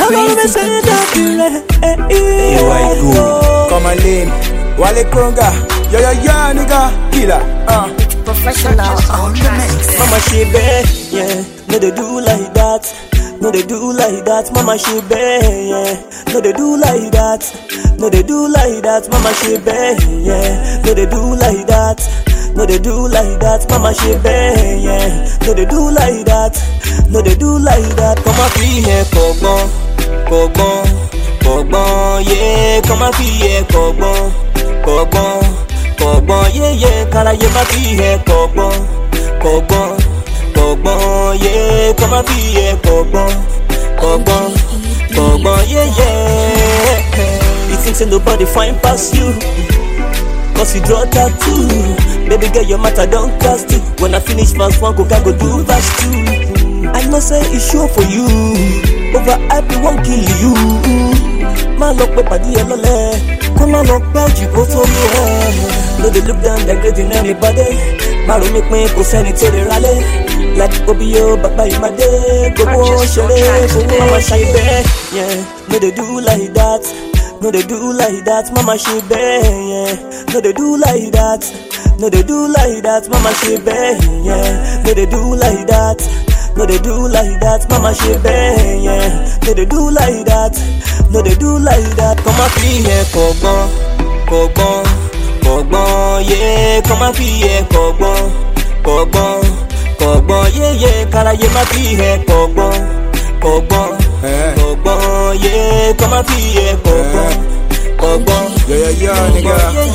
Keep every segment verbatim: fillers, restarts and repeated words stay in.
crazy. Here I go. Come on, lane. Wale Konga. Yo, yo, yo, nigga. Killer. Uh. Professional on the mix. Mama she bad, yeah. No they do like that. No they do like that. Mama she bad, yeah. No they do like that. No they do like that. Mama she bad, yeah. No they do like that. No they do like that. Mama she bad, yeah. No they do like that. No they do like that. Come on, free here, kogbon, kogbon, kogbon, yeah. Come on, free here, kogbon, kogbon, kogbon, yeah, yeah. Karaye ma free here, kogbon, kogbon, kogbon, yeah. Come on, free here, kogbon, kogbon, kogbon, yeah, yeah. You think say nobody find past you? Cause you draw tattoo. Baby girl, your matter don't cast you. When I finish verse one, go can go do verse two. I know say it's sure for you. Over happy won't kill you. My luck with body alone. Come on up, bad you go to me. No they look down, they're getting anybody. Maro make me go send it to the rally. Like Obio, but by my day. Go on, share it, go on, shine it. Yeah, no they do like that. No they do like that, mama she bad, yeah. No they do like that. No they do like that, mama she bad, yeah. No they do like that. No they do like that, mama she bad, yeah. No they do like that. No they do like that. Come on, free here, kogbon, kogbon, kogbon, yeah. Come on, free here, kogbon, kogbon, kogbon, yeah, yeah. Karaye ma free here, kogbon, kogbon. Kogbon, yeah, come on, yeah, kogbon, kogbon, yeah, yeah, yeah, nigga. Yeah,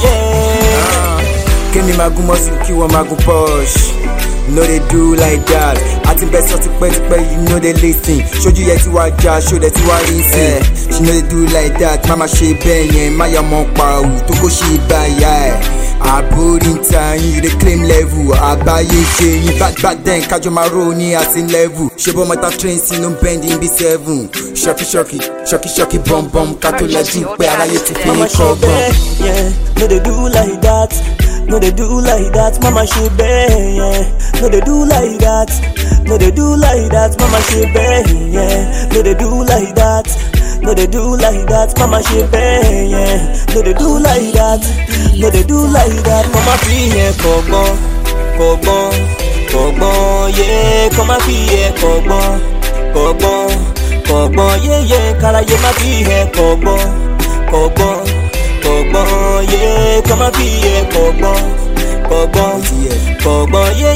yeah. Kenny Magumo Suki wa Magu Posh. No they do like that. I think best to pay to pay, you know they listen. Show you yet to watch, show that you are listen. She know they do like that. Mama she bang, yeah, Maya Mokpa, to go she buy, yeah. I put in time, you the claim level. I buy you shame, back back then, Kajo Maroni at in level. Shebo Mata train, see no bending be seven. Shocky, shocky, shocky, shocky, bum bum, Kato Laju, where I used to Mama she bad, yeah. No they do like that. No they do like that, mama she bad, yeah. No they do like that. No they do like that, mama she bad, yeah. No they do like that. No they do like that, mama she bad, yeah. No they do like that. No they do like that, mama free here, kogbon, kogbon, kogbon, yeah. Come on free here, kogbon, kogbon, kogbon, yeah, yeah. Karaye ma free here, kogbon, kogbon. Kogbon, yeah, come on, yeah, kogbon, kogbon, kogbon, yeah,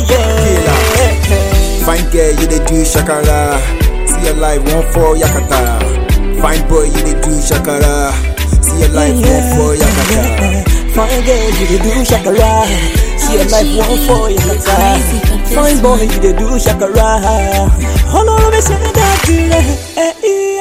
yeah. Fine girl, you dey do shakara. See your life one for yakata. Fine boy, you dey do shakara. See your life one for yakata. Fine girl, you dey do shakara. See your life one for yakata. Fine boy, you dey do shakara. All over me say that,